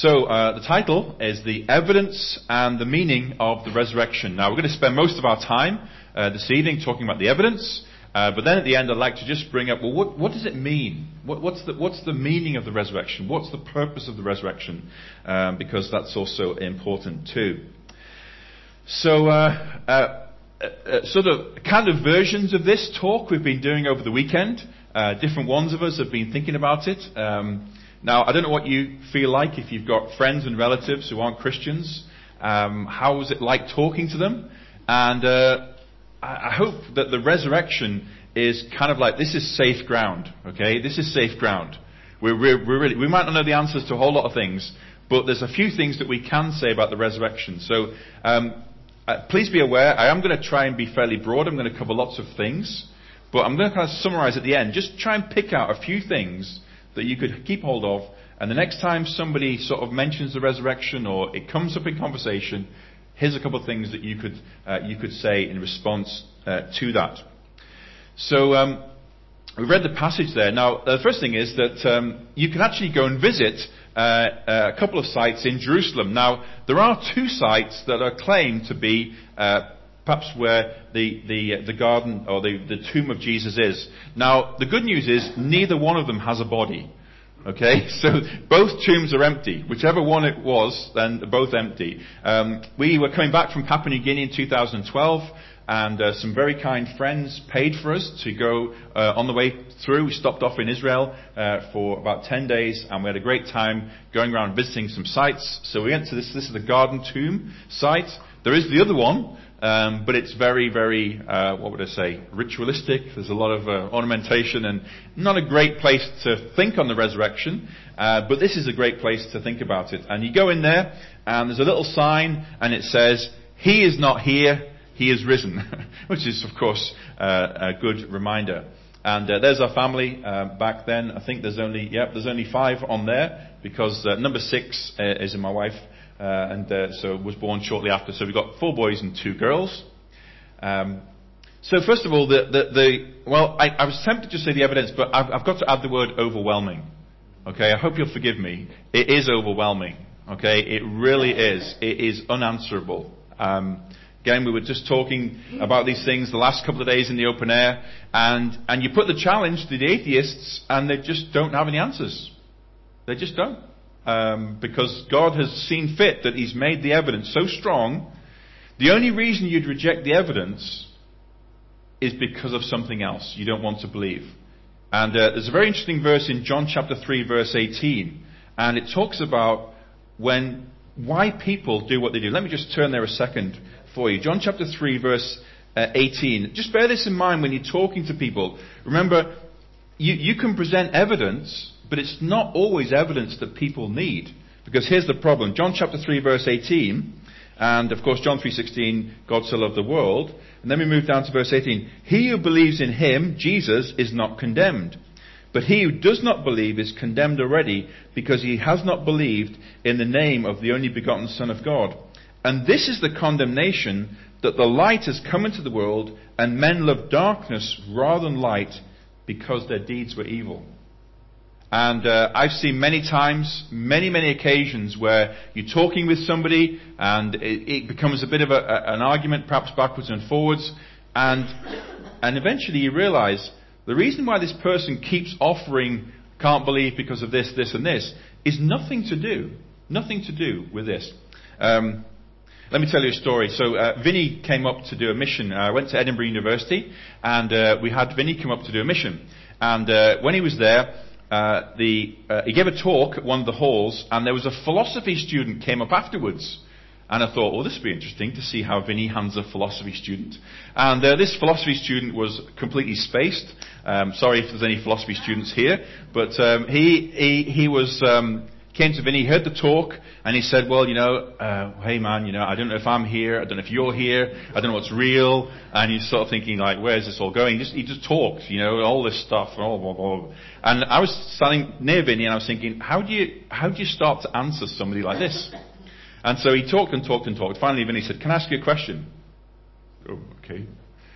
So the title is The Evidence and the Meaning of the Resurrection. Now we're going to spend most of our time this evening talking about the evidence, but then at the end I'd like to just bring up, well, what does it mean? What's the meaning of the resurrection? What's the purpose of the resurrection? Because that's also important too. So sort of kind of versions of this talk we've been doing over the weekend. Different ones of us have been thinking about it. Now, I don't know what you feel like if you've got friends and relatives who aren't Christians. How was it like talking to them? And I hope that the resurrection is kind of like, this is safe ground, okay? This is safe ground. We might not know the answers to a whole lot of things, but there's a few things that we can say about the resurrection. So please be aware, I am going to try and be fairly broad. I'm going to cover lots of things, but I'm going to kind of summarize at the end. Just try and pick out a few things that you could keep hold of, and the next time somebody sort of mentions the resurrection or it comes up in conversation, here's a couple of things that you could say in response to that. So we read the passage there. Now the first thing is that you can actually go and visit a couple of sites in Jerusalem. Now there are two sites that are claimed to be perhaps where the garden or the tomb of Jesus is. Now, the good news is neither one of them has a body. Okay, so both tombs are empty. Whichever one it was, then they're both empty. We were coming back from Papua New Guinea in 2012, and some very kind friends paid for us to go on the way through. We stopped off in Israel for about 10 days, and we had a great time going around visiting some sites. So we went to this is the Garden Tomb site. There is the other one, but it's very, very, what would I say, ritualistic. There's a lot of ornamentation and not a great place to think on the resurrection, but this is a great place to think about it. And you go in there, and there's a little sign, and it says, "He is not here, he is risen," which is, of course, a good reminder. And there's our family back then. I think there's only 5 on there, because number 6 is my wife. So was born shortly after. So we've got 4 boys and 2 girls. So first of all, I was tempted to say the evidence, but I've got to add the word overwhelming. Okay, I hope you'll forgive me. It is overwhelming. Okay, it really is. It is unanswerable. Again, we were just talking about these things the last couple of days in the open air, and you put the challenge to the atheists, and they just don't have any answers. They just don't. Because God has seen fit that He's made the evidence so strong. The only reason you'd reject the evidence is because of something else you don't want to believe. And there's a very interesting verse in John chapter 3 verse 18, and it talks about why people do what they do. Let me just turn there a second for you. John chapter 3 verse 18. Just bear this in mind when you're talking to people. Remember, you can present evidence, but it's not always evidence that people need. Because here's the problem. John chapter 3 verse 18, and of course John 3:16, God so loved the world. And then we move down to verse 18. He who believes in Him, Jesus, is not condemned. But he who does not believe is condemned already, because he has not believed in the name of the only begotten Son of God. And this is the condemnation, that the light has come into the world, and men love darkness rather than light, because their deeds were evil. And I've seen many times, many occasions where you're talking with somebody and it becomes a bit of an argument, perhaps backwards and forwards, and eventually you realize the reason why this person keeps offering can't believe because of this, this and this is nothing to do with this. Let me tell you a story. So Vinny came up to do a mission. I went to Edinburgh University, and we had Vinny come up to do a mission. And when he was there, he gave a talk at one of the halls, and there was a philosophy student came up afterwards. And I thought, well, this would be interesting to see how Vinny handles a philosophy student. And this philosophy student was completely spaced. Sorry if there's any philosophy students here, but he was came to Vinny, heard the talk, and he said, well, hey man, I don't know if I'm here, I don't know if you're here, I don't know what's real. And he's sort of thinking, like, where's this all going? He just talked, all this stuff, and blah, blah, blah. And I was standing near Vinny, and I was thinking, how do you start to answer somebody like this? And so he talked and talked and talked. Finally, Vinny said, can I ask you a question? Oh, okay.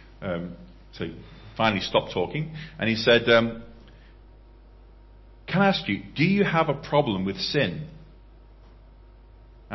So he finally stopped talking, and he said, can I ask you, do you have a problem with sin?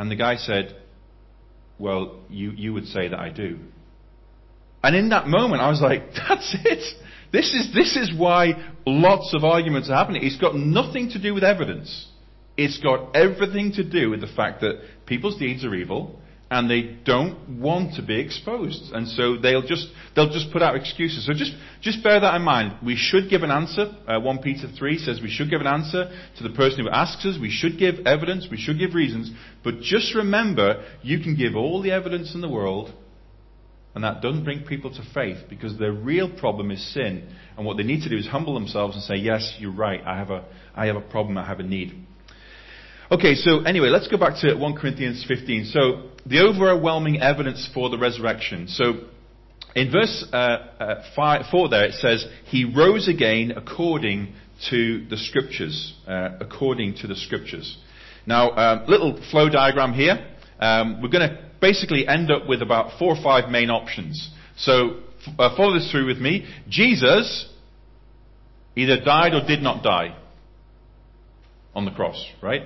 And the guy said, well, you would say that I do. And in that moment, I was like, that's it. This is why lots of arguments are happening. It's got nothing to do with evidence. It's got everything to do with the fact that people's deeds are evil and they don't want to be exposed. And so they'll just put out excuses. So just bear that in mind. We should give an answer. 1 Peter 3 says we should give an answer to the person who asks us. We should give evidence. We should give reasons. But just remember, you can give all the evidence in the world, and that doesn't bring people to faith, because their real problem is sin. And what they need to do is humble themselves and say, yes, you're right. I have a problem. I have a need. Okay, so anyway, let's go back to 1 Corinthians 15. So, the overwhelming evidence for the resurrection. So, in verse 4 there, it says, he rose again according to the Scriptures. According to the Scriptures. Now, little flow diagram here. We're going to basically end up with about 4 or 5 main options. So, follow this through with me. Jesus either died or did not die on the cross, right?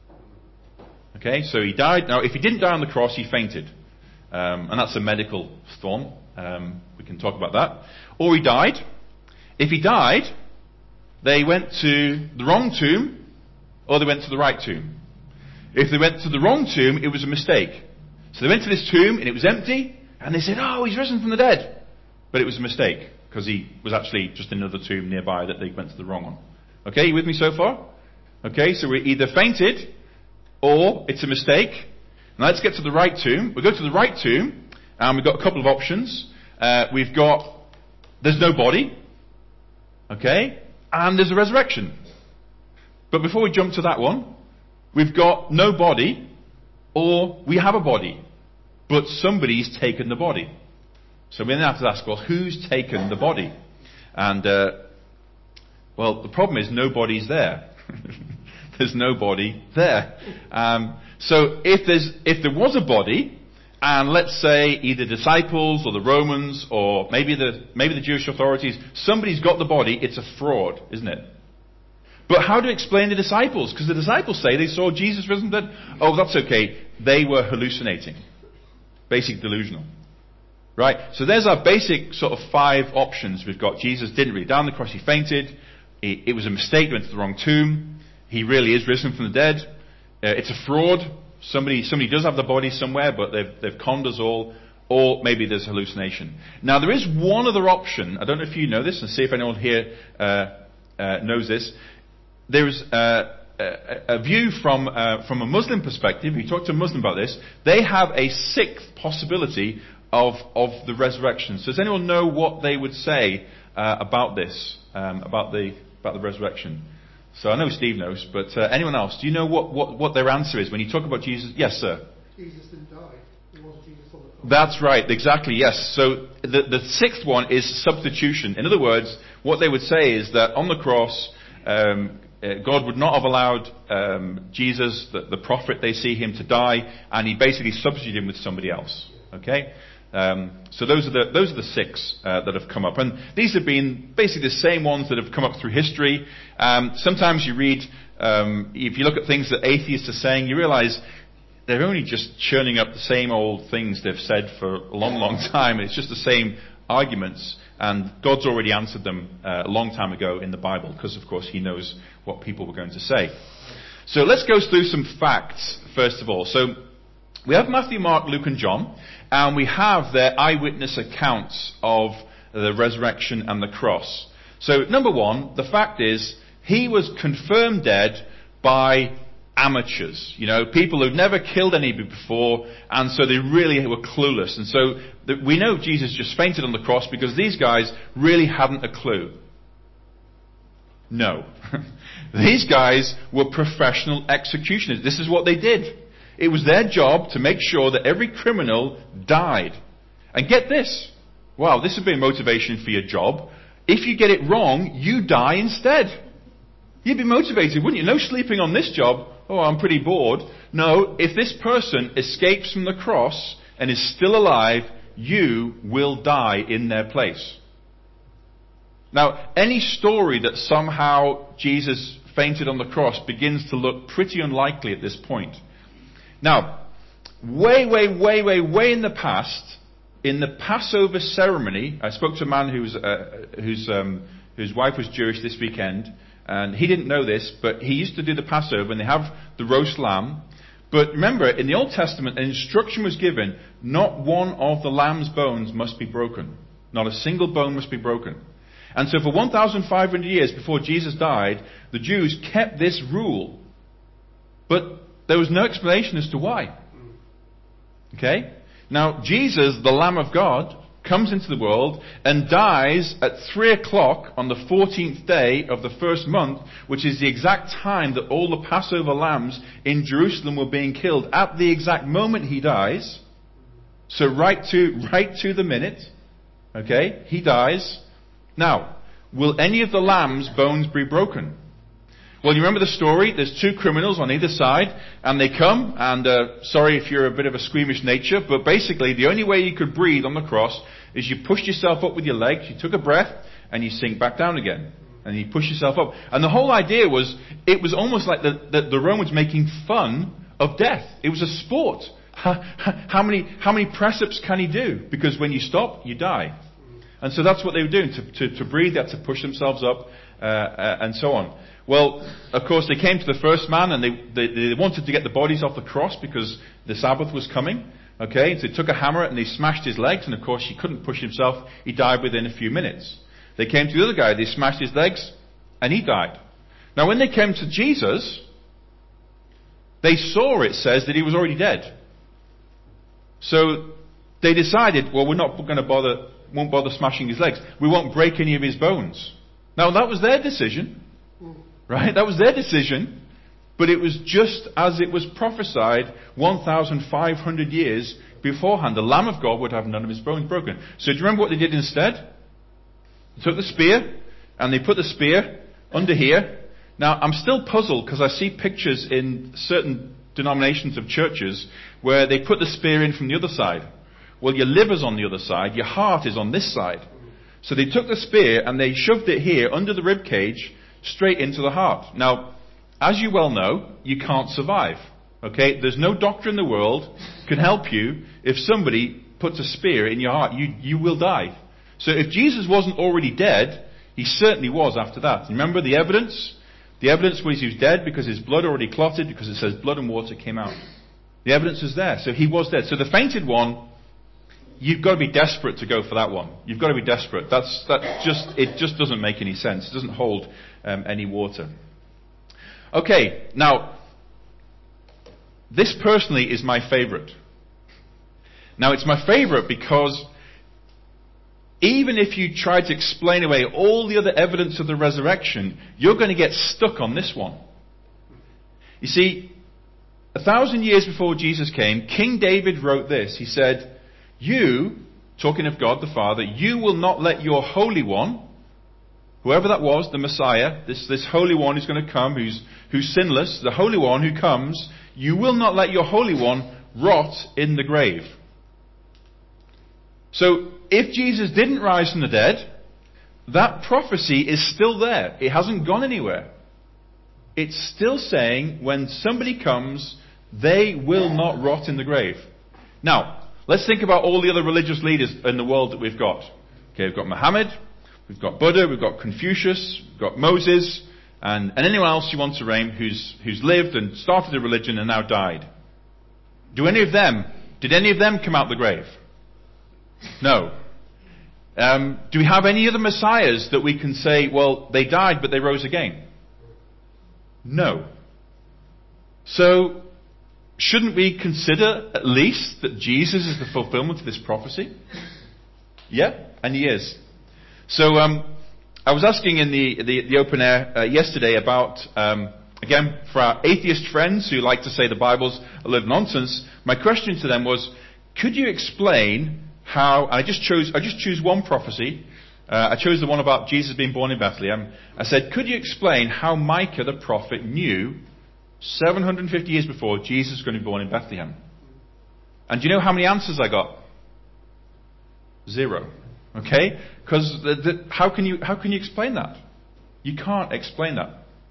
Okay, so he died. Now, if he didn't die on the cross, he fainted. And that's a medical storm. We can talk about that. Or he died. If he died, they went to the wrong tomb, or they went to the right tomb. If they went to the wrong tomb, it was a mistake. So they went to this tomb, and it was empty, and they said, oh, he's risen from the dead. But it was a mistake, because he was actually just in another tomb nearby that they went to the wrong one. Okay, you with me so far? Okay, so we either fainted, or it's a mistake. Now let's get to the right tomb. We go to the right tomb, and we've got a couple of options. There's no body, okay, and there's a resurrection. But before we jump to that one, we've got no body, or we have a body, but somebody's taken the body. So we then have to ask, well, who's taken the body? And, well, the problem is nobody's there. There's nobody there. So if there was a body, and let's say either disciples or the Romans or maybe the Jewish authorities, somebody's got the body, it's a fraud, isn't it? But how to explain the disciples? Because the disciples say they saw Jesus risen from the dead. Oh, that's okay. They were hallucinating. Basic delusional. Right? So there's our basic sort of 5 options. We've got Jesus didn't really die on the cross, he fainted. It was a mistake, went to the wrong tomb. He really is risen from the dead. It's a fraud. Somebody does have the body somewhere, but they've conned us all. Or maybe there's hallucination. Now there is one other option. I don't know if you know this, and see if anyone here knows this. There's a view from a Muslim perspective. You talk to a Muslim about this. They have a 6th possibility of the resurrection. So does anyone know what they would say about this, about the resurrection? So I know Steve knows, but anyone else? Do you know what their answer is when you talk about Jesus? Yes, sir. Jesus didn't die. It wasn't Jesus on the cross. That's right, exactly, yes. So the 6th one is substitution. In other words, what they would say is that on the cross, God would not have allowed Jesus, the prophet, they see him, to die, and he basically substituted him with somebody else. Okay? So those are the 6 that have come up, and these have been basically the same ones that have come up through history. Sometimes you read, if you look at things that atheists are saying, you realise they're only just churning up the same old things they've said for a long, long time. It's just the same arguments, and God's already answered them a long time ago in the Bible, because of course He knows what people were going to say. So let's go through some facts first of all. So we have Matthew, Mark, Luke and John, and we have their eyewitness accounts of the resurrection and the cross. So number 1, the fact is, he was confirmed dead by amateurs, people who'd never killed anybody before, and so they really were clueless. And so we know Jesus just fainted on the cross because these guys really hadn't a clue. No. These guys were professional executioners. This is what they did. It was their job to make sure that every criminal died. And get this. Wow, this would be a motivation for your job. If you get it wrong, you die instead. You'd be motivated, wouldn't you? No sleeping on this job. Oh, I'm pretty bored. No, if this person escapes from the cross and is still alive, you will die in their place. Now, any story that somehow Jesus fainted on the cross begins to look pretty unlikely at this point. Now, way in the past, in the Passover ceremony, I spoke to a man whose wife was Jewish this weekend, and he didn't know this, but he used to do the Passover, and they have the roast lamb. But remember, in the Old Testament, an instruction was given, not one of the lamb's bones must be broken. Not a single bone must be broken. And so for 1,500 years before Jesus died, the Jews kept this rule. But there was no explanation as to why. Okay? Now, Jesus, the Lamb of God, comes into the world and dies at 3 o'clock on the 14th day of the first month, which is the exact time that all the Passover lambs in Jerusalem were being killed. At the exact moment he dies, so right to the minute, okay, he dies. Now, will any of the lamb's bones be broken? Well, you remember the story? There's two criminals on either side, and they come, and sorry if you're a bit of a squeamish nature, but basically the only way you could breathe on the cross is you pushed yourself up with your legs, you took a breath, and you sink back down again. And you push yourself up. And the whole idea was, it was almost like the Romans making fun of death. It was a sport. How many press-ups can he do? Because when you stop, you die. And so that's what they were doing. To breathe, they had to push themselves up, and so on. Well, of course, they came to the first man, and they wanted to get the bodies off the cross because the Sabbath was coming. Okay, so they took a hammer and they smashed his legs, and of course he couldn't push himself. He died within a few minutes. They came to the other guy, they smashed his legs, and he died. Now when they came to Jesus, they saw, it says, that he was already dead. So they decided, well, we're not going to won't bother smashing his legs. We won't break any of his bones. Now that was their decision. Right? That was their decision. But it was just as it was prophesied 1,500 years beforehand. The Lamb of God would have none of his bones broken. So do you remember what they did instead? They took the spear, and they put the spear under here. Now, I'm still puzzled because I see pictures in certain denominations of churches where they put the spear in from the other side. Well, your liver's on the other side, your heart is on this side. So they took the spear and they shoved it here under the rib cage, straight into the heart. Now, as you well know, you can't survive. Okay? There's no doctor in the world can help you if somebody puts a spear in your heart. You will die. So if Jesus wasn't already dead, he certainly was after that. Remember the evidence? The evidence was he was dead because his blood already clotted, because it says blood and water came out. The evidence is there. So he was dead. So the fainted one, you've got to be desperate to go for that one. You've got to be desperate. It just doesn't make any sense. It doesn't hold any water. Okay, now, this personally is my favorite. Now, it's my favorite because even if you try to explain away all the other evidence of the resurrection, you're going to get stuck on this one. You see, 1,000 years before Jesus came, King David wrote this. He said, you, talking of God the Father, you will not let your Holy One, whoever that was, the Messiah, this Holy One who's going to come, who's sinless, the Holy One who comes, you will not let your Holy One rot in the grave. So, if Jesus didn't rise from the dead, that prophecy is still there. It hasn't gone anywhere. It's still saying when somebody comes, they will not rot in the grave. Now, let's think about all the other religious leaders in the world that we've got. Okay, we've got Muhammad, we've got Buddha, we've got Confucius, we've got Moses, and anyone else you want to name who's lived and started a religion and now died. Did any of them come out of the grave? No. Do we have any other messiahs that we can say, well, they died but they rose again? No. So, shouldn't we consider at least that Jesus is the fulfillment of this prophecy? Yeah, and he is. So, I was asking in the open air yesterday about, again, for our atheist friends who like to say the Bible's a load of nonsense, my question to them was, could you explain how, I just choose one prophecy. I chose the one about Jesus being born in Bethlehem. I said, could you explain how Micah the prophet knew 750 years before Jesus was going to be born in Bethlehem? And do you know how many answers I got? 0. Okay? Because how can you explain that? You can't explain that.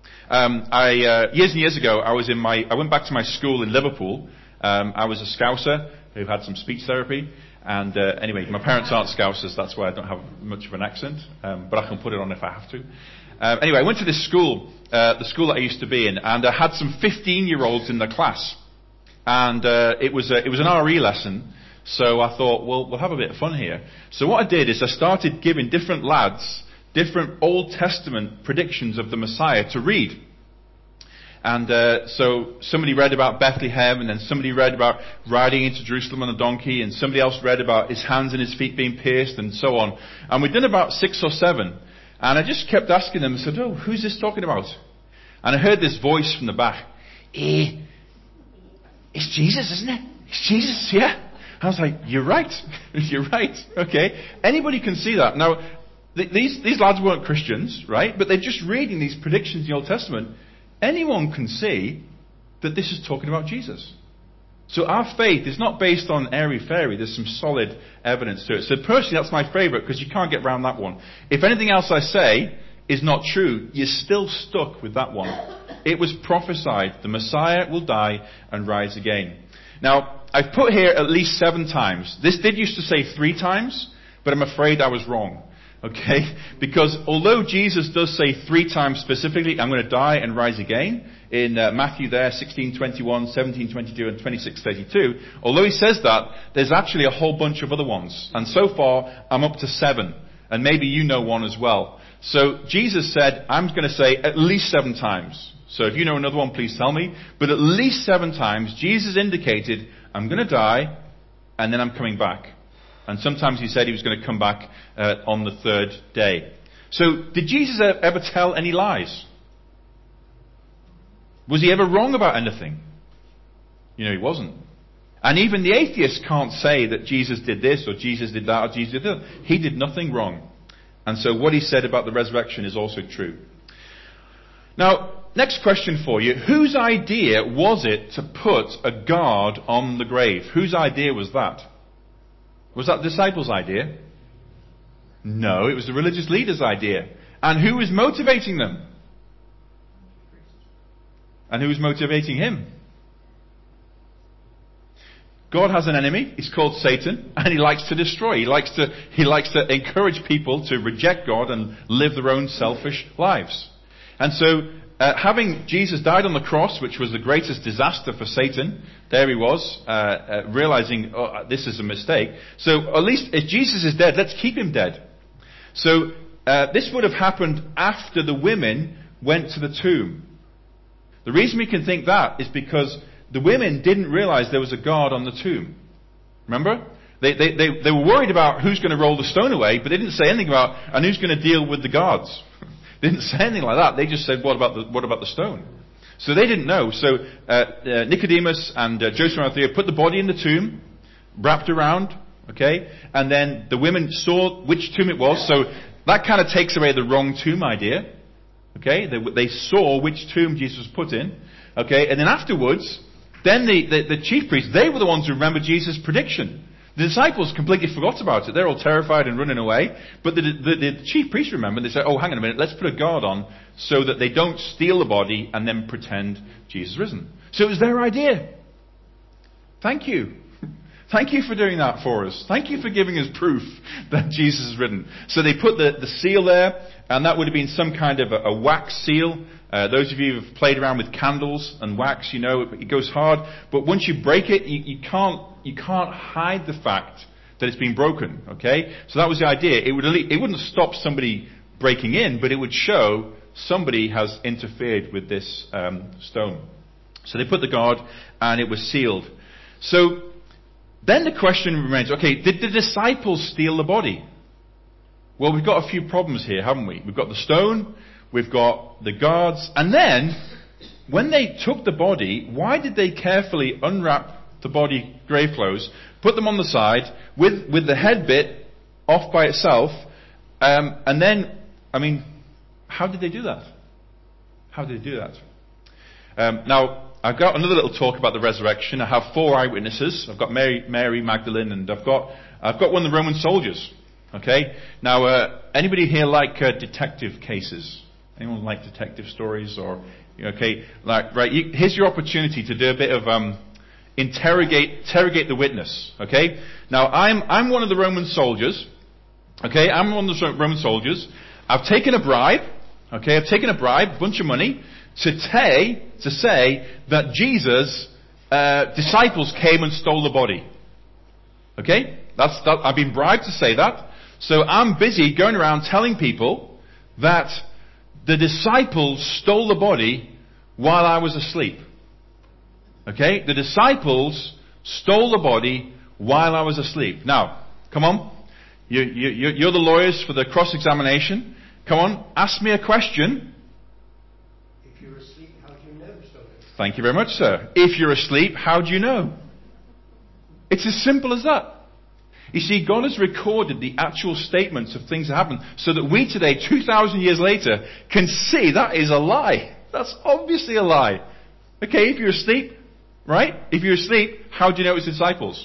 Years and years ago, I went back to my school in Liverpool. I was a Scouser who had some speech therapy. And anyway, my parents aren't Scousers, that's why I don't have much of an accent. But I can put it on if I have to. Anyway, I went to this school, the school that I used to be in, and I had some 15-year-olds in the class. And it was an RE lesson. So I thought, well, we'll have a bit of fun here. So what I did is I started giving different lads different Old Testament predictions of the Messiah to read. And so somebody read about Bethlehem, and then somebody read about riding into Jerusalem on a donkey, and somebody else read about his hands and his feet being pierced, and so on. And we'd done about 6 or 7. And I just kept asking them, I said, oh, who's this talking about? And I heard this voice from the back. It's Jesus, isn't it? It's Jesus, yeah. I was like, you're right. You're right. Okay. Anybody can see that. Now, these lads weren't Christians, right? But they're just reading these predictions in the Old Testament. Anyone can see that this is talking about Jesus. So our faith is not based on airy-fairy. There's some solid evidence to it. So personally, that's my favourite, because you can't get around that one. If anything else I say is not true, you're still stuck with that one. It was prophesied. The Messiah will die and rise again. Now, I've put here at least 7 times. This did used to say 3 times, but I'm afraid I was wrong. Okay? Because although Jesus does say 3 times specifically, I'm going to die and rise again, in Matthew there, 16:21, 17:22, and 26:32, although he says that, there's actually a whole bunch of other ones. And so far, I'm up to 7. And maybe you know one as well. So Jesus said, I'm going to say at least 7 times. So if you know another one, please tell me. But at least 7 times, Jesus indicated, I'm going to die, and then I'm coming back. And sometimes he said he was going to come back on the 3rd day. So did Jesus ever tell any lies? Was he ever wrong about anything? You know, he wasn't. And even the atheists can't say that Jesus did this, or Jesus did that, or Jesus did that. He did nothing wrong. And so what he said about the resurrection is also true. Now, next question for you. Whose idea was it to put a guard on the grave? Whose idea was that? Was that the disciples' idea? No, it was the religious leaders' idea. And who was motivating them? And who was motivating him? God has an enemy. He's called Satan, and he likes to destroy. He likes to encourage people to reject God and live their own selfish lives. And so, having Jesus died on the cross, which was the greatest disaster for Satan, there he was, realizing, this is a mistake. So at least if Jesus is dead, let's keep him dead. So this would have happened after the women went to the tomb. The reason we can think that is because the women didn't realize there was a guard on the tomb. Remember? They were worried about who's going to roll the stone away, but they didn't say anything about, and who's going to deal with the guards. They didn't say anything like that. They just said, what about the stone? So they didn't know. So Nicodemus and Joseph and Arimathea put the body in the tomb, wrapped around, okay? And then the women saw which tomb it was. So that kind of takes away the wrong tomb idea. Okay? They saw which tomb Jesus was put in. Okay? And then afterwards, then the chief priests, they were the ones who remembered Jesus' prediction. The disciples completely forgot about it. They're all terrified and running away. But the chief priests remembered. They said, oh, hang on a minute, let's put a guard on so that they don't steal the body and then pretend Jesus is risen. So it was their idea. Thank you. Thank you for doing that for us. Thank you for giving us proof that Jesus is risen. So they put the seal there, and that would have been some kind of a wax seal. Those of you who have played around with candles and wax, you know it goes hard. But once you break it, you can't hide the fact that it's been broken. Okay, so that was the idea. It wouldn't stop somebody breaking in, but it would show somebody has interfered with this stone. So they put the guard, and it was sealed. So then the question remains: okay, did the disciples steal the body? Well, we've got a few problems here, haven't we? We've got the stone. We've got the guards. And then, when they took the body, why did they carefully unwrap the body grave clothes, put them on the side, with the head bit off by itself, and then, how did they do that? How did they do that? Now, I've got another little talk about the resurrection. I have 4 eyewitnesses. I've got Mary Magdalene, and I've got one of the Roman soldiers. Okay? Now, anybody here like detective cases? Anyone like detective stories or, okay, like, right, here's your opportunity to do a bit of, interrogate the witness, okay? Now, I'm one of the Roman soldiers, okay? I'm one of the Roman soldiers. I've taken a bribe, okay? I've taken a bribe, a bunch of money, to say that Jesus' disciples came and stole the body. Okay? I've been bribed to say that. So I'm busy going around telling people that the disciples stole the body while I was asleep. Okay? The disciples stole the body while I was asleep. Now, come on. You're the lawyers for the cross-examination. Come on, ask me a question. If you're asleep, how do you know so? Thank you very much, sir. If you're asleep, how do you know? It's as simple as that. You see, God has recorded the actual statements of things that happened so that we today, 2,000 years later, can see that is a lie. That's obviously a lie. Okay, if you're asleep, right? If you're asleep, how do you know it was disciples?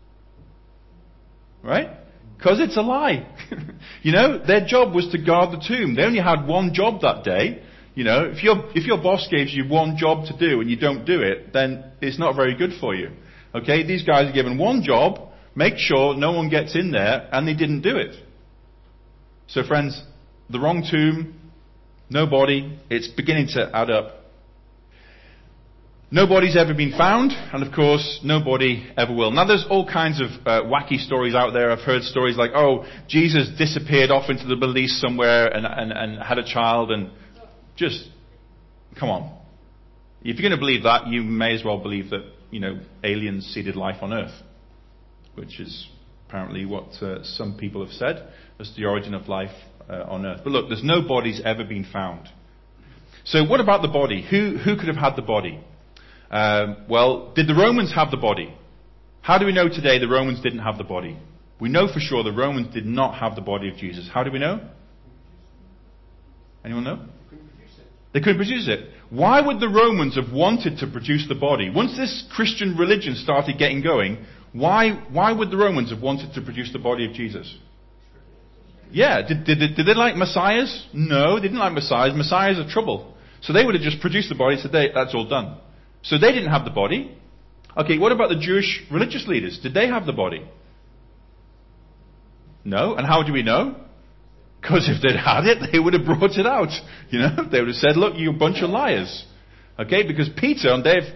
Right? Because it's a lie. Their job was to guard the tomb. They only had one job that day. If your boss gives you one job to do and you don't do it, then it's not very good for you. Okay, these guys are given one job, make sure no one gets in there, and they didn't do it. So friends, the wrong tomb, no body, it's beginning to add up. Nobody's ever been found, and of course, nobody ever will. Now there's all kinds of wacky stories out there. I've heard stories like, Jesus disappeared off into the Middle East somewhere and had a child, and just, come on. If you're going to believe that, you may as well believe that, aliens seeded life on Earth, which is apparently what some people have said as the origin of life on Earth. But look, there's no bodies ever been found. So what about the body? Who could have had the body? Did the Romans have the body? How do we know today the Romans didn't have the body? We know for sure the Romans did not have the body of Jesus. How do we know? Anyone know? They couldn't produce it. Why would the Romans have wanted to produce the body? Once this Christian religion started getting going, why would the Romans have wanted to produce the body of Jesus? Yeah, did they like messiahs? No, they didn't like messiahs. Messiahs are trouble. So they would have just produced the body and said, that's all done. So they didn't have the body. Okay, what about the Jewish religious leaders? Did they have the body? No. And how do we know? Because if they'd had it, they would have brought it out. They would have said, look, you bunch of liars. Okay, because Peter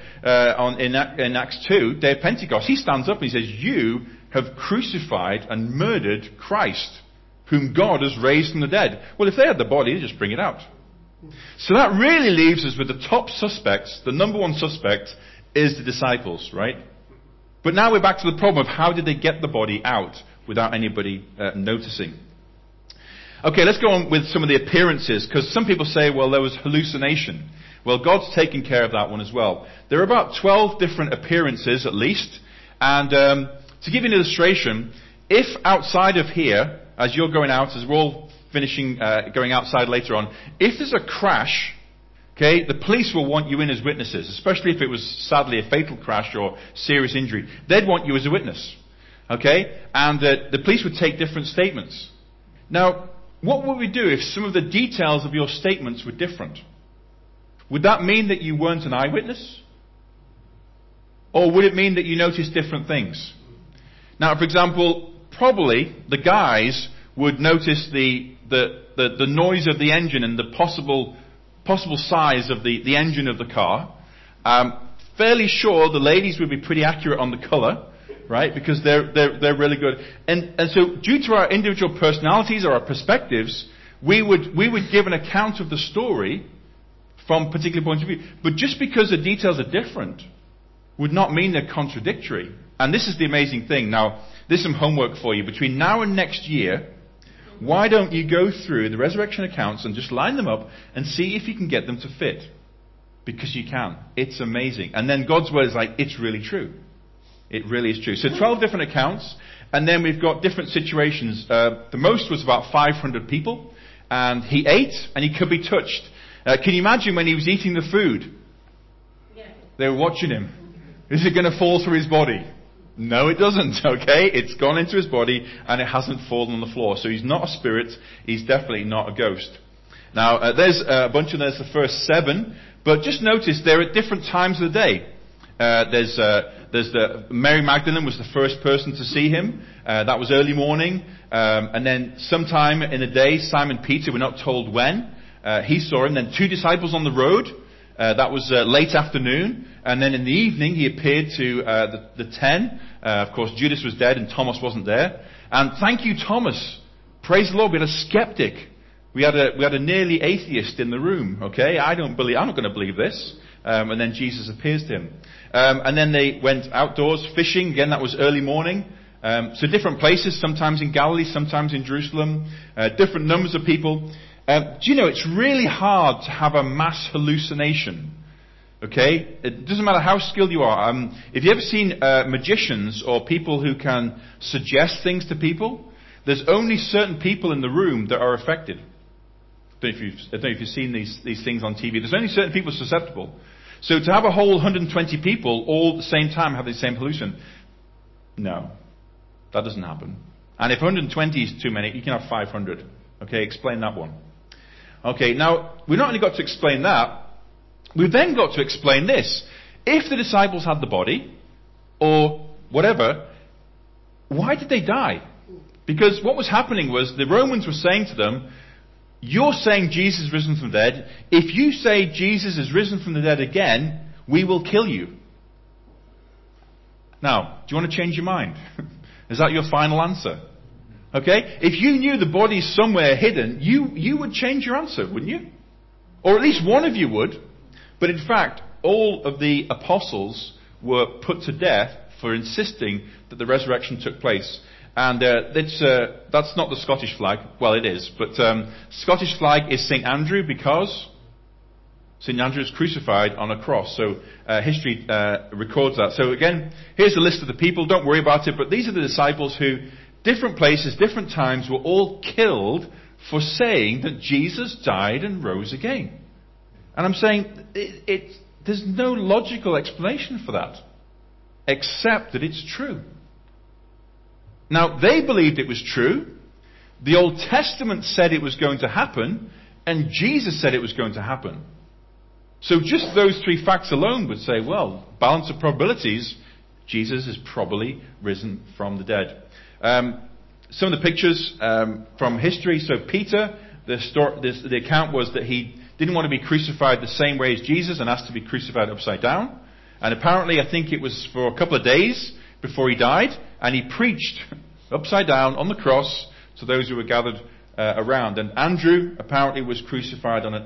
in Acts 2, day of Pentecost, he stands up and he says, you have crucified and murdered Christ, whom God has raised from the dead. Well, if they had the body, they'd just bring it out. So that really leaves us with the top suspects. The number one suspect is the disciples, right? But now we're back to the problem of how did they get the body out without anybody noticing? Okay, let's go on with some of the appearances, because some people say, well, there was hallucination. Well, God's taken care of that one as well. There are about 12 different appearances at least. And to give you an illustration, if outside of here, as you're going out, as we're all finishing going outside later on, if there's a crash, okay, the police will want you in as witnesses, especially if it was sadly a fatal crash or serious injury. They'd want you as a witness. Okay? And the police would take different statements. Now, what would we do if some of the details of your statements were different? Would that mean that you weren't an eyewitness? Or would it mean that you noticed different things? Now, for example, probably the guys would notice the noise of the engine and the possible size of the engine of the car. Fairly sure the ladies would be pretty accurate on the colour, right? Because they're really good. And so due to our individual personalities or our perspectives, we would give an account of the story from a particular point of view. But just because the details are different would not mean they're contradictory. And this is the amazing thing. Now, there's some homework for you. Between now and next year, why don't you go through the resurrection accounts and just line them up and see if you can get them to fit? Because you can. It's amazing. And then God's word is like, it's really true. It really is true. So 12 different accounts. And then we've got different situations. The most was about 500 people. And he ate and he could be touched. Can you imagine when he was eating the food? Yeah. They were watching him. Is it going to fall through his body? No, it doesn't, okay? It's gone into his body and it hasn't fallen on the floor. So he's not a spirit. He's definitely not a ghost. Now, there's a bunch, and there's the first 7. But just notice they're at different times of the day. There's the Mary Magdalene was the first person to see him. That was early morning. And then sometime in the day, Simon Peter, we're not told when, he saw him. Then 2 disciples on the road. That was late afternoon. And then in the evening, he appeared to the 10. Of course, Judas was dead and Thomas wasn't there. And thank you, Thomas. Praise the Lord. We had a skeptic. We had a nearly atheist in the room. Okay, I'm not going to believe this. And then Jesus appears to him. And then they went outdoors fishing. Again, that was early morning. So different places, sometimes in Galilee, sometimes in Jerusalem. Different numbers of people. Do you know, it's really hard to have a mass hallucination. Okay? It doesn't matter how skilled you are. If you've ever seen magicians or people who can suggest things to people, there's only certain people in the room that are affected. I don't know if you've seen these things on TV. There's only certain people susceptible. So to have a whole 120 people all at the same time have the same hallucination, no, that doesn't happen. And if 120 is too many, you can have 500. Okay, explain that one. Okay, now, we've not only got to explain that, we've then got to explain this. If the disciples had the body, or whatever, why did they die? Because what was happening was the Romans were saying to them, you're saying Jesus is risen from the dead. If you say Jesus is risen from the dead again, we will kill you. Now, do you want to change your mind? Is that your final answer? Okay? If you knew the body's somewhere hidden, you would change your answer, wouldn't you? Or at least one of you would. But in fact, all of the apostles were put to death for insisting that the resurrection took place. And that's not the Scottish flag. Well, it is. But Scottish flag is St. Andrew because St. Andrew is crucified on a cross. So history records that. So again, here's a list of the people. Don't worry about it. But these are the disciples who, different places, different times, were all killed for saying that Jesus died and rose again. And I'm saying there's no logical explanation for that, except that it's true. Now, they believed it was true. The Old Testament said it was going to happen, and Jesus said it was going to happen. So just those 3 facts alone would say, well, balance of probabilities, Jesus is probably risen from the dead. Some of the pictures from history. So Peter, the account was that he didn't want to be crucified the same way as Jesus and asked to be crucified upside down. And apparently, I think it was for a couple of days before he died, and he preached upside down on the cross to those who were gathered around. And Andrew apparently was crucified on an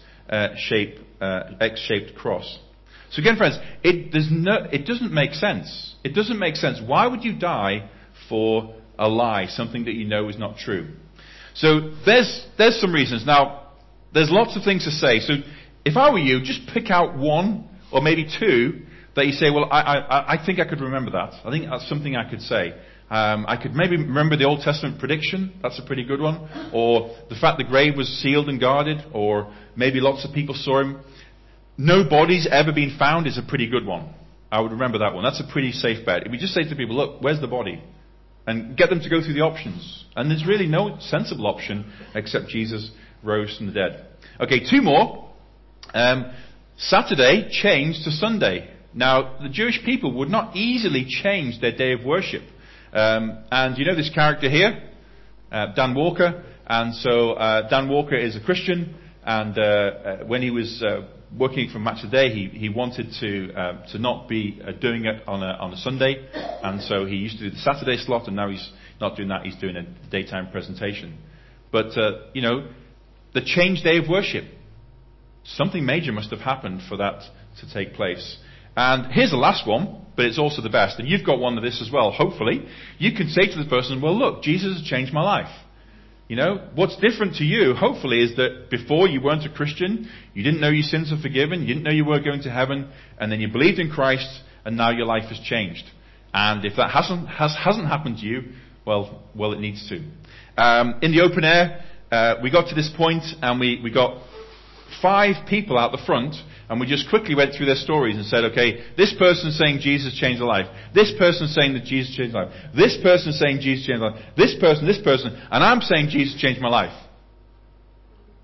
X-shaped cross. So again, friends, it doesn't make sense. It doesn't make sense. Why would you die for a lie, something that you know is not true? So there's some reasons. Now, there's lots of things to say. So if I were you, just pick out 1 or maybe 2 that you say, well, I think I could remember that. I think that's something I could say. I could maybe remember the Old Testament prediction. That's a pretty good one. Or the fact the grave was sealed and guarded. Or maybe lots of people saw him. No body's ever been found is a pretty good one. I would remember that one. That's a pretty safe bet. If you just say to people, look, where's the body? And get them to go through the options. And there's really no sensible option except Jesus rose from the dead. Okay, 2 more. Saturday changed to Sunday. Now, the Jewish people would not easily change their day of worship. And you know this character here, Dan Walker. And so Dan Walker is a Christian. And when he was working for Match of the Day, he wanted to not be doing it on a Sunday. And so he used to do the Saturday slot, and now he's not doing that. He's doing a daytime presentation. But, the changed day of worship. Something major must have happened for that to take place. And here's the last one, but it's also the best. And you've got one of this as well, hopefully. You can say to the person, well, look, Jesus has changed my life. You know, what's different to you, hopefully, is that before you weren't a Christian, you didn't know your sins were forgiven, you didn't know you were going to heaven, and then you believed in Christ, and now your life has changed. And if that hasn't happened to you, well, it needs to. In the open air, we got to this point, and we got 5 people out the front, and we just quickly went through their stories and said, okay, this person's saying Jesus changed their life. This person's saying that Jesus changed their life. This person's saying Jesus changed their life. This person, and I'm saying Jesus changed my life.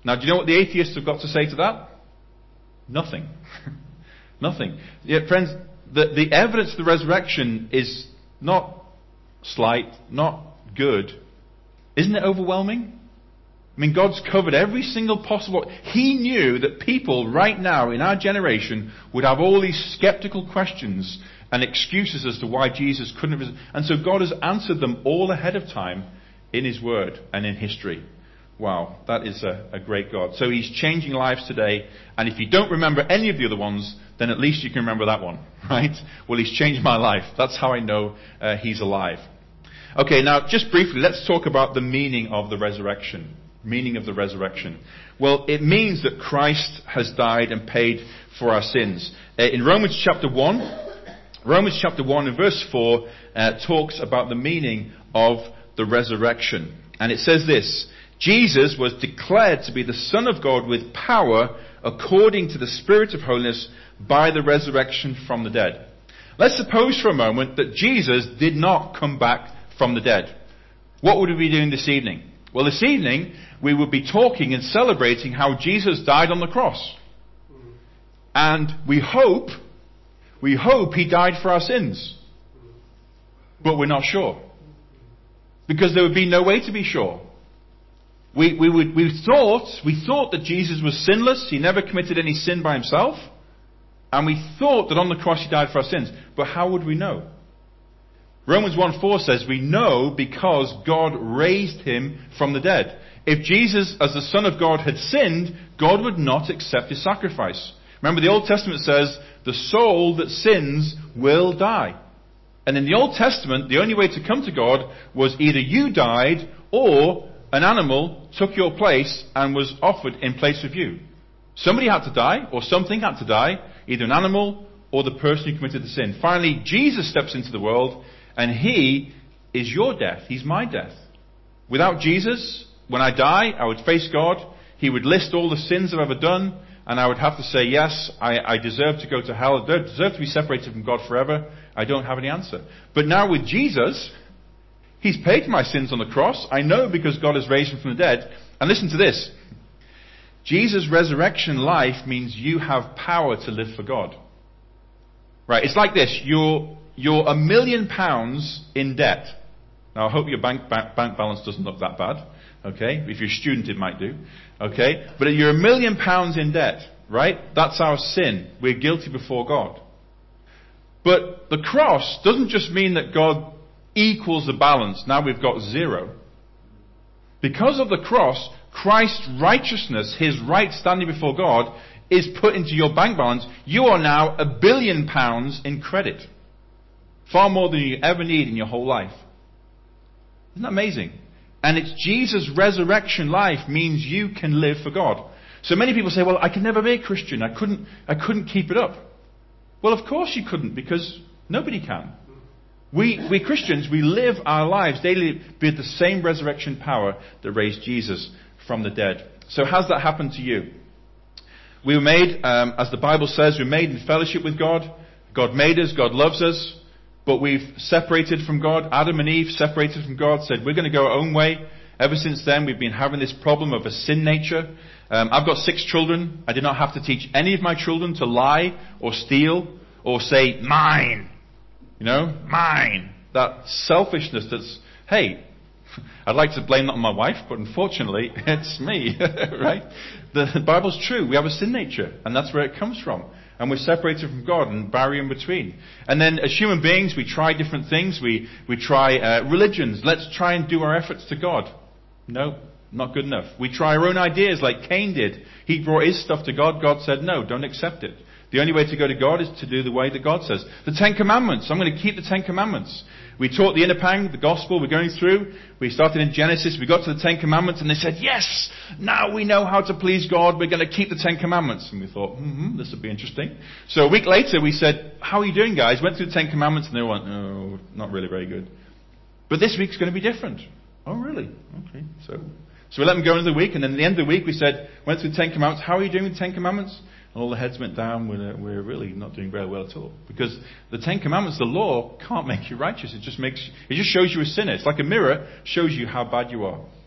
Now, do you know what the atheists have got to say to that? Nothing. Nothing. Yeah, friends, the evidence of the resurrection is not slight, not good. Isn't it overwhelming? I mean, God's covered every single possible... He knew that people right now in our generation would have all these skeptical questions and excuses as to why Jesus couldn't have... And so God has answered them all ahead of time in His Word and in history. Wow, that is a great God. So He's changing lives today. And if you don't remember any of the other ones, then at least you can remember that one, right? Well, He's changed my life. That's how I know He's alive. Okay, now just briefly, let's talk about the meaning of the resurrection. Meaning of the resurrection. Well, it means that Christ has died and paid for our sins. In Romans chapter 1 and verse 4 talks about the meaning of the resurrection. And it says this: Jesus was declared to be the Son of God with power according to the Spirit of holiness by the resurrection from the dead. Let's suppose for a moment that Jesus did not come back from the dead. What would we be doing this evening? Well, this evening we would be talking and celebrating how Jesus died on the cross. And we hope He died for our sins. But we're not sure. Because there would be no way to be sure. We thought that Jesus was sinless. He never committed any sin by Himself. And we thought that on the cross He died for our sins. But how would we know? Romans 1:4 says we know because God raised Him from the dead. If Jesus, as the Son of God, had sinned, God would not accept His sacrifice. Remember, the Old Testament says, the soul that sins will die. And in the Old Testament, the only way to come to God was either you died or an animal took your place and was offered in place of you. Somebody had to die, or something had to die, either an animal or the person who committed the sin. Finally, Jesus steps into the world, and He is your death. He's my death. Without Jesus, when I die, I would face God. He would list all the sins I've ever done, and I would have to say, yes, I deserve to go to hell. I deserve to be separated from God forever. I don't have any answer. But now with Jesus, He's paid for my sins on the cross. I know because God has raised Him from the dead. And listen to this. Jesus' resurrection life means you have power to live for God. Right, it's like this. You're £1 million in debt. Now, I hope your bank balance doesn't look that bad. Okay? If you're a student, it might do. Okay? But you're £1 million in debt. Right? That's our sin. We're guilty before God. But the cross doesn't just mean that God equals the balance. Now we've got zero. Because of the cross, Christ's righteousness, His right standing before God, is put into your bank balance. You are now £1 billion in credit. Far more than you ever need in your whole life. Isn't that amazing? And it's Jesus' resurrection life means you can live for God. So many people say, well, I can never be a Christian. I couldn't keep it up. Well, of course you couldn't, because nobody can. We Christians, we live our lives daily with the same resurrection power that raised Jesus from the dead. So how's that happened to you? We were made, as the Bible says, we're made in fellowship with God. God made us, God loves us. But we've separated from God. Adam and Eve separated from God, said we're going to go our own way. Ever since then, we've been having this problem of a sin nature. I've got 6 children. I did not have to teach any of my children to lie or steal or say, mine. You know, mine. That selfishness that's, hey, I'd like to blame that on my wife, but unfortunately, it's me, right? The Bible's true. We have a sin nature, and that's where it comes from. And we're separated from God and barrier in between. And then as human beings, we try different things. We try religions. Let's try and do our efforts to God. No, not good enough. We try our own ideas like Cain did. He brought his stuff to God. God said, no, don't accept it. The only way to go to God is to do the way that God says. The 10 Commandments. I'm going to keep the 10 Commandments. We taught the Inner the gospel we're going through. We started in Genesis. We got to the 10 Commandments and they said, yes, now we know how to please God. We're going to keep the 10 Commandments. And we thought, this will be interesting. So a week later we said, how are you doing, guys? Went through the 10 Commandments and they went, no, not really very good. But this week's going to be different. Oh, really? Okay. So we let them go into the week, and then at the end of the week we said, went through the 10 Commandments. How are you doing with the 10 Commandments? And all the heads went down. We're really not doing very well at all. Because the 10 Commandments, the law, can't make you righteous. It just shows you a sinner. It's like a mirror, shows you how bad you are.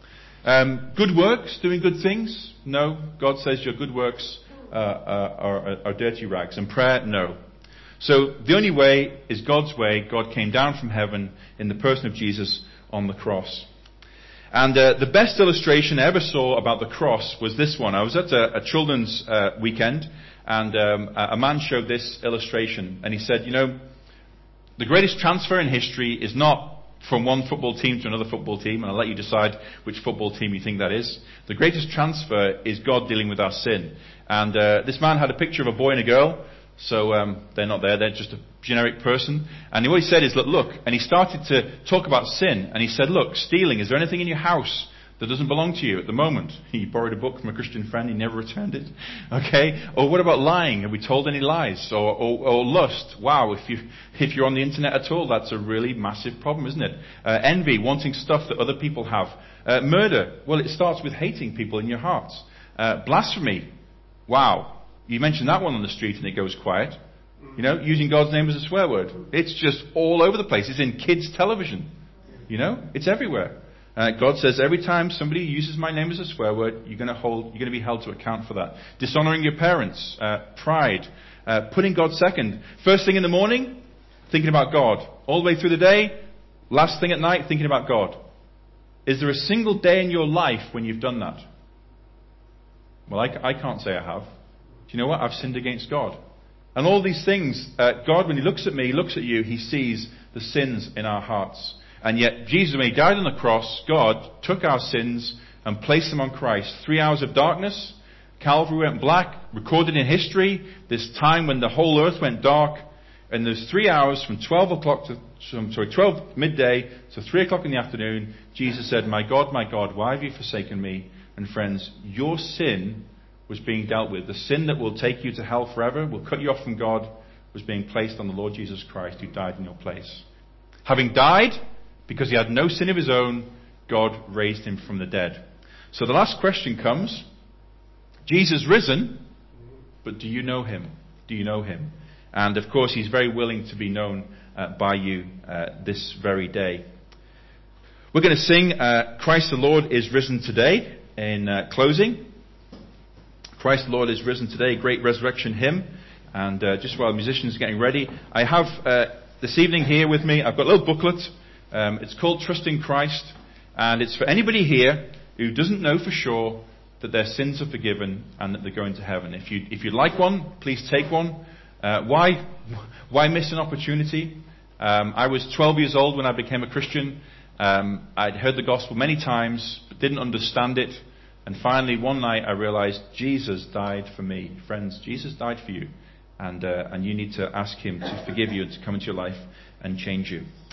Good works, doing good things? No. God says your good works are dirty rags. And prayer? No. So the only way is God's way. God came down from heaven in the person of Jesus on the cross. And the best illustration I ever saw about the cross was this one. I was at a children's weekend, and a man showed this illustration. And he said, the greatest transfer in history is not from one football team to another football team, and I'll let you decide which football team you think that is. The greatest transfer is God dealing with our sin. And this man had a picture of a boy and a girl. So they're not there, they're just a generic person. And what he said is, look, and he started to talk about sin. And he said, look, stealing, is there anything in your house that doesn't belong to you at the moment? He borrowed a book from a Christian friend, he never returned it. Okay? Or what about lying? Have we told any lies? Or lust? Wow, if you're on the internet at all, that's a really massive problem, isn't it? Envy, wanting stuff that other people have. Murder, well, it starts with hating people in your hearts. Blasphemy, wow. You mention that one on the street and it goes quiet. Using God's name as a swear word. It's just all over the place. It's in kids' television. It's everywhere. God says every time somebody uses my name as a swear word, you're going to be held to account for that. Dishonoring your parents, pride, putting God second. First thing in the morning, thinking about God. All the way through the day, last thing at night, thinking about God. Is there a single day in your life when you've done that? Well, I can't say I have. Do you know what? I've sinned against God. And all these things, God, when He looks at me, He looks at you, He sees the sins in our hearts. And yet, Jesus, when He died on the cross, God took our sins and placed them on Christ. 3 hours of darkness, Calvary went black, recorded in history, this time when the whole earth went dark. And those 3 hours from 12 midday to 3 o'clock in the afternoon, Jesus said, my God, why have you forsaken me? And friends, your sin was being dealt with. The sin that will take you to hell forever, will cut you off from God, was being placed on the Lord Jesus Christ, who died in your place. Having died, because He had no sin of His own, God raised Him from the dead. So the last question comes, Jesus risen, but do you know Him? Do you know Him? And of course He's very willing to be known by you this very day. We're going to sing Christ the Lord is risen today in closing. Christ the Lord is risen today, great resurrection hymn. And just while the musicians are getting ready, I have this evening here with me, I've got a little booklet. It's called Trusting Christ. And it's for anybody here who doesn't know for sure that their sins are forgiven and that they're going to heaven. If you'd like one, please take one. Why miss an opportunity? I was 12 years old when I became a Christian. I'd heard the gospel many times, but didn't understand it. And finally, one night I realized Jesus died for me. Friends, Jesus died for you. And you need to ask Him to forgive you and to come into your life and change you.